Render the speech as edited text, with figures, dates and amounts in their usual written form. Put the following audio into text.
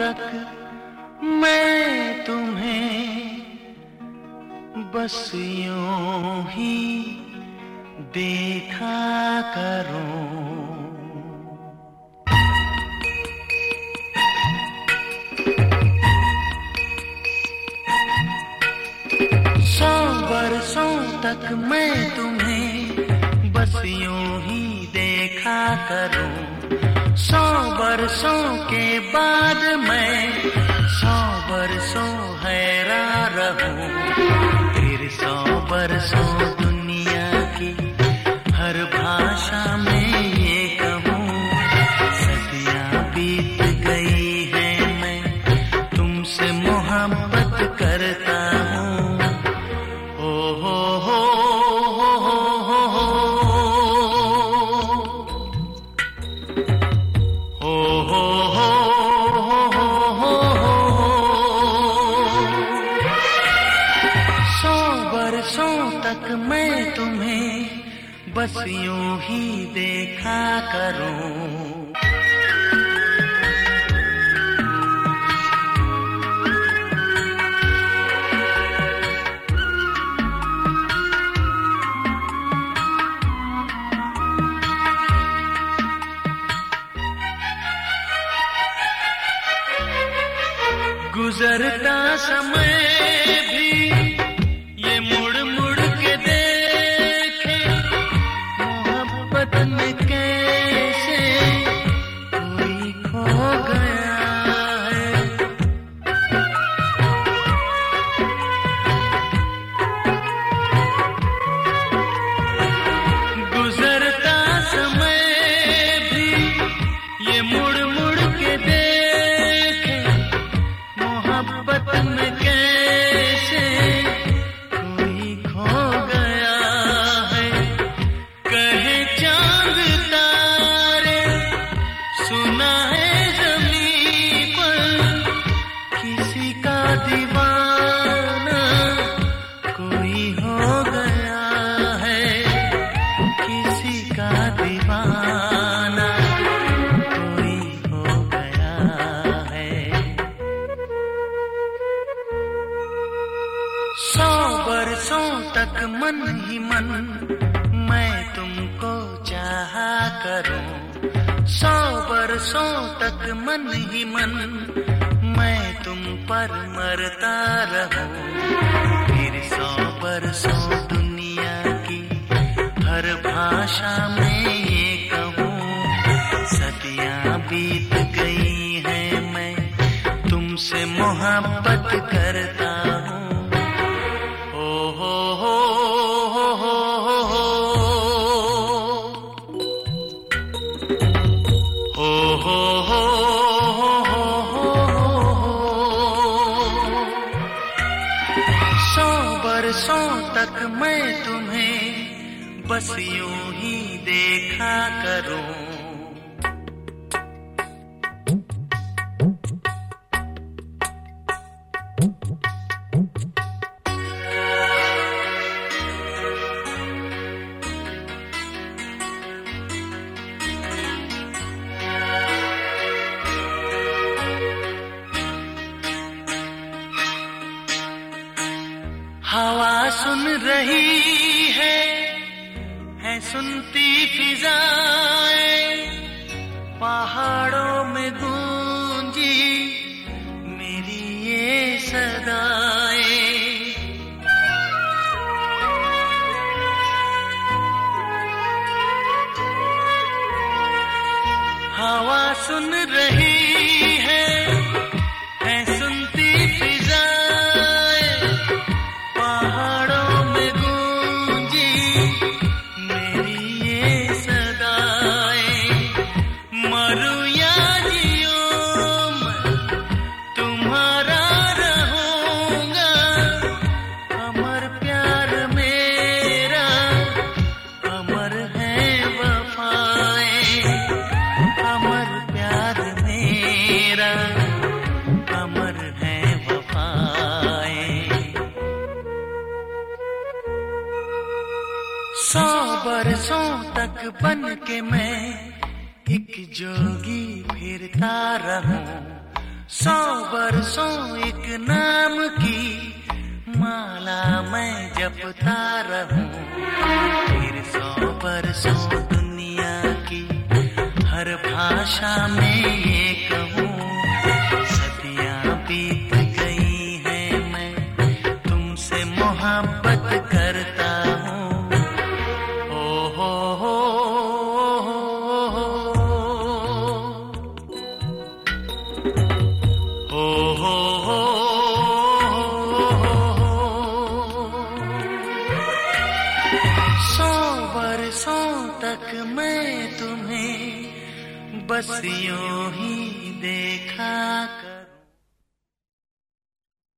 तक मैं तुम्हें बस यूं ही देखा करूं। 100 बरसों तक मैं तुम्हें बस यूं ही देखा करूं। 100 बरसों के बाद मैं 100 बरसों हैरान रहूं। फिर 100 बरसों दुनिया की हर भाषा में ये कहूं, सदियां बीत गई है मैं तुमसे मोहब्बत करता हूं। ओ हो हो हो हो हो हो हो हो हो। 100 बरसों तक मैं तुम्हें बस यूं ही देखा करूं। गुजरता समय भी ये मुड़ मुड़ के देखे, मोहब्बत में कैसे कोई खो गया है। गुजरता समय भी ये मुड़ मुड़ के देखे, मोहब्बत में कैसे कोई खो गया है। कहे चांद तारे सुना है ज़मीं पर, किसी का दीवाना कोई हो गया है। किसी का दीवाना कोई हो गया है। 100 बरसों तक मन ही मन मैं तुमको चाहा करूं। 100 बरसों तक मन ही मन मैं तुम पर मरता रहूं। फिर 100 बरसों दुनिया की हर भाषा में ये कहूं, सदियां बीत गई है मैं तुमसे मोहब्बत करता हूं। ओ हो हो हो हो हो हो हो हो। 100 बरसों तक मैं तुम्हें बस यूं ही देखा करूं। हवा सुन रही है सुनती फिजाएं, पहाड़ों में गूंजी मेरी ये सदाएं। हवा सुन रही है सुनती फिजाएं, पहाड़ों में गूंजी मेरी ये सदाएं। मरूं या जियूं मैं तुम्हारा रहूंगा, अमर प्यार मेरा अमर है वफाएं। अमर प्यार मेरा अमर है वफाएं। 100 बरसों तक बन के मैं एक जोगी फिरता रहूं। 100 बरसों एक नाम की माला मैं जपता रहूं, फिर 100 बरसों दुनिया की हर भाषा में ये कहूं, सदियां बीत गई हैं मैं तुमसे मोहब्बत करता हूं। ओ हो बरसों तक मैं तुम्हें बस यूं ही देखा कर।